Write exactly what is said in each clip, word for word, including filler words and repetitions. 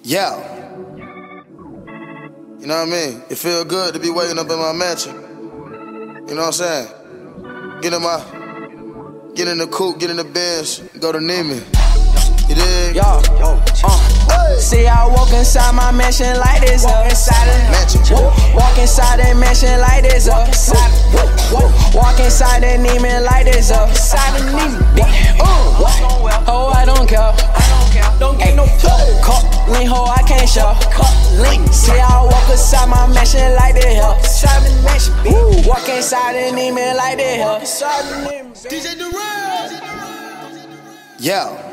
Yeah. You know what I mean? It feel good to be waiting up in my mansion. You know what I'm saying? Get in my, get in the coupe, get in the Benz, go to Neiman. You dig? Yo, uh, hey. See, I walk inside my mansion like this. Walk inside the mansion. Walk inside the mansion like this. Walk inside, walk inside the Neiman like this. Inside the Neiman. Uh, oh, I don't care. I don't care. Don't get no fuck. Cup link, ho, I can't show. Cup link. See, I walk inside my mansion like this. Inside the mansion. Walk inside the Neiman like this. Inside the Neiman. D J Durant. Yeah.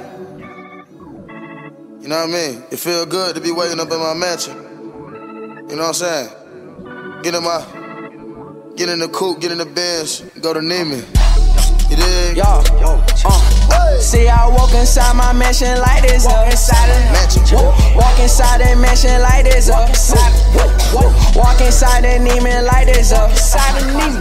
You know what I mean? It feel good to be waiting up in my mansion. You know what I'm saying? Get in my, get in the coupe, get in the Benz, go to Neiman. You dig? Yo, uh, hey. See, I walk inside my mansion like this. Walk inside the mansion. Walk inside the mansion like this. Walk inside, walk inside the Neiman like this. Inside the Neiman.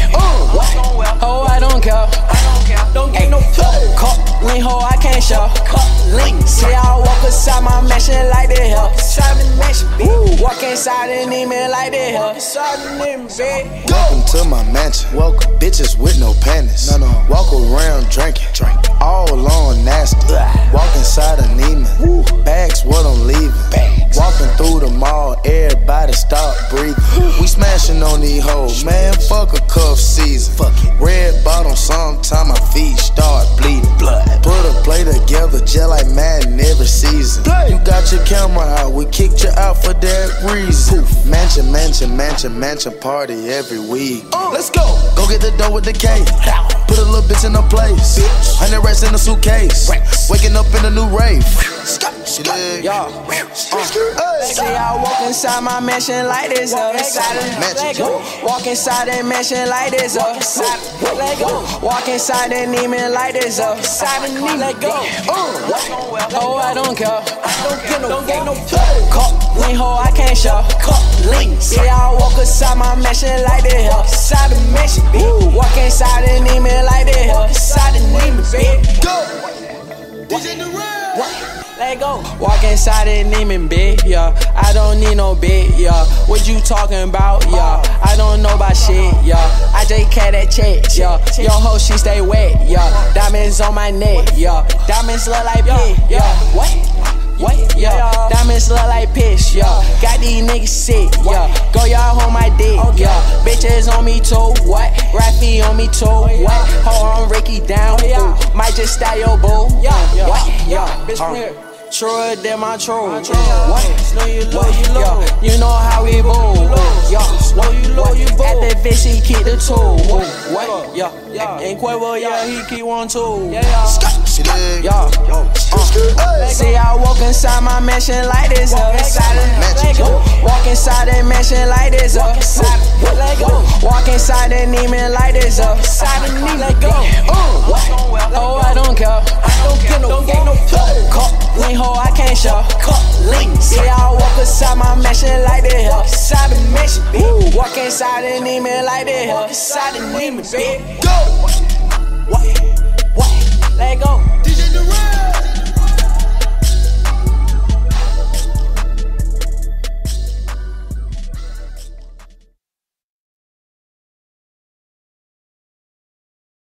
Uh, oh, I don't care. Don't get no fuck. Cup link, ho, I can't show. Cup link. See, I walk inside my mansion like this. Inside the mansion, bitch. Walk inside the Neiman like this. Inside the Neiman, bitch. Welcome to my mansion. Welcome, bitches with no panties. No, no. Walk around drinking, drink all on nasty. Walk inside a Neiman. Bags what I'm leaving. Bags. Walking through the mall, everybody start breathing. We smashing on these hoes, man. Fuck a cuff season. Fuck it. Red bottom, sometime my feet start bleeding. Blood. Put a play together, just like Madden every season. Play. You got your camera out, we kicked you out for that reason. Poof. Mansion, mansion, mansion, mansion party every week. Uh, Let's go. Go get the dough with the K. Put a little bitch in a place. Hundred racks in a suitcase. Waking up in a new rave. Yo, uh, see, I walk inside my mansion like this. Uh, inside the mansion. Walk inside the mansion like this. Uh, inside, walk inside the Neiman like this. Uh, inside the Neiman. Let go. Uh, oh, I don't care. Don't get no, don't get no fuck. Cup link, ho, I can't show. Cup link. See, I walk inside my mansion like this. Inside the mansion. Walk inside the Neiman like this. Inside the Neiman, bitch. Go. D J Durant. Let go. Walk inside the Neiman, bitch, yeah. I don't need no bitch, yeah. What you talking about, yeah? I don't know about shit, yeah. I just cat that check, yeah. Yo ho, she stay wet, yeah. Diamonds on my neck, yeah. Diamonds look like piss, yeah. What? What? Yeah. Diamonds look like piss, yeah. Got these niggas sick, yeah. Go y'all on my dick, yeah. Bitches on me too, what? Raffy on me too, what? Ho, I'm Ricky down, ooh. Might just style your boo, yeah. What? Yeah. Bitch, come here. Truer than my true. What? Slow you low, you low. You know how we move. Yeah. Slow you low, you bow. At the bitch, he keep the tool. What? Yeah. Yeah. And Quavo, yeah, he keep one too. Yeah. Yeah. Uh, see, I walk inside my mansion like this. Uh, inside the mansion. Walk inside the mansion like this. Uh, inside. Walk inside the Neiman like this. Uh, inside the Neiman. Let go. Uh, oh, I don't care. Don't get no, don't get no fuck. Cup link, ho, I can't show. Cup link. See, I walk inside my mansion like this. Inside the mansion. Walk inside the Neiman like this. Inside the Neiman, bitch. Go. What?